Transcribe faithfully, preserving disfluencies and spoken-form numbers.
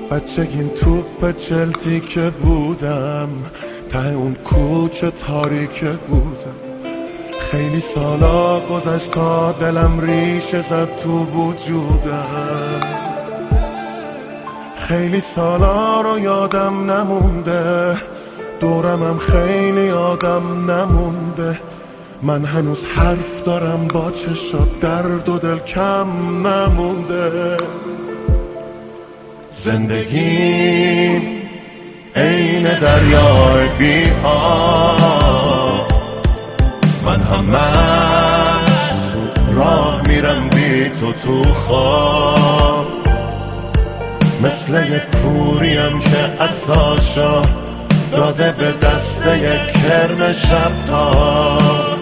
بچگیم توپ چلسی که بودم، ته اون کوچه تاریک بودم. خیلی سالا گذشت تا دلم ریشه زد تو وجودم. خیلی سالا رو یادم نمونده، دورمم خیلی آدم نمونده. من هنوز حرف دارم با چشات، درد و دل کم نمونده. زندگیم عین دریای بی آب، من همش راه میرم بی تو تو خواب. مثل یک کوریم که عطاشا داده به دست یک کرم شب تاب.